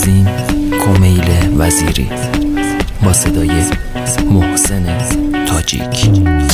عظیم کمیل وزیری با صدای محسن تاجیک.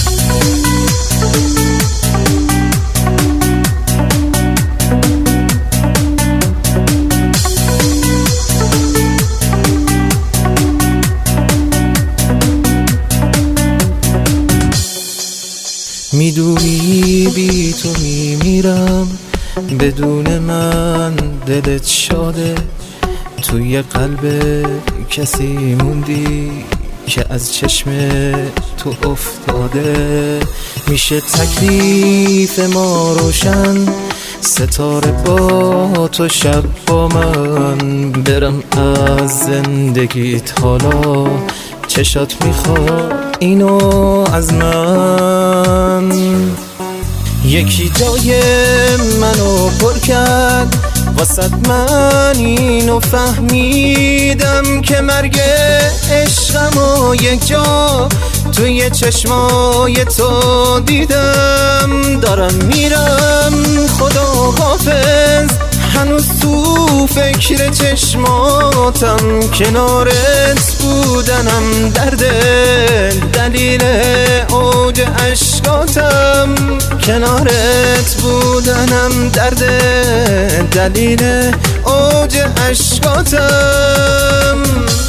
میدونی بی تو میمیرم، بدون من دلت شاده، توی قلب کسی موندی که از چشم تو افتاده. میشه تکلیف ما روشن، ستاره با تو شب با من، برم از زندگیت حالا، چشات میخواد اینو از من. یکی جای منو پر کرد، واسه من اینو فهمیدم که مرگ عشقمو یک جا توی چشمای تو دیدم. دارم میرم خدا حافظ، هنوز تو فکر چشماتم، کنارت بودنم درد دلیل اوج عشقاتم، کنارت بودنم درد دلیل اوج عشقاتم.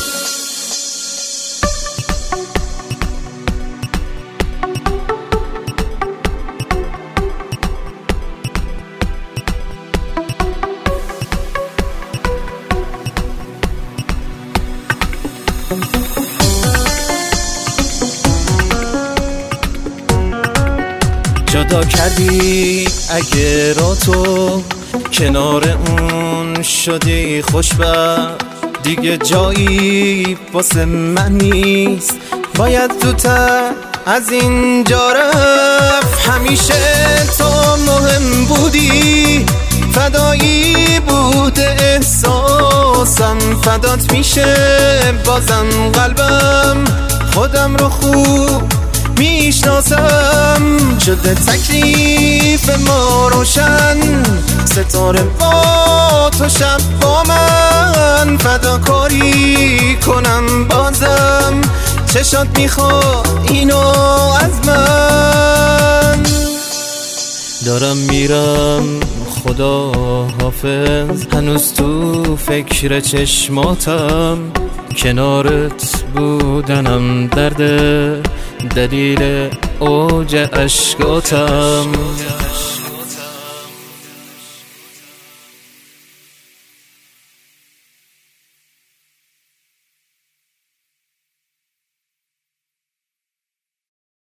جدا کردی اگه را تو کنار اون شدی خوشبخت، دیگه جایی واسه من نیست، باید زودتر از اینجا رفت. همیشه تو مهم بودی، فدایی بود احساسم، فدات میشه بازم قلبم، خودم رو خوب میشناسم. شده تکلیف ما روشن، ستاره با تو شب با من، فداکاری کنم بازم، چشات میخواد اینو از من. دارم میرم خدا حافظ، هنوز تو فکر چشماتم، کنارت بودنم درد دلیل اوج عشقاتم.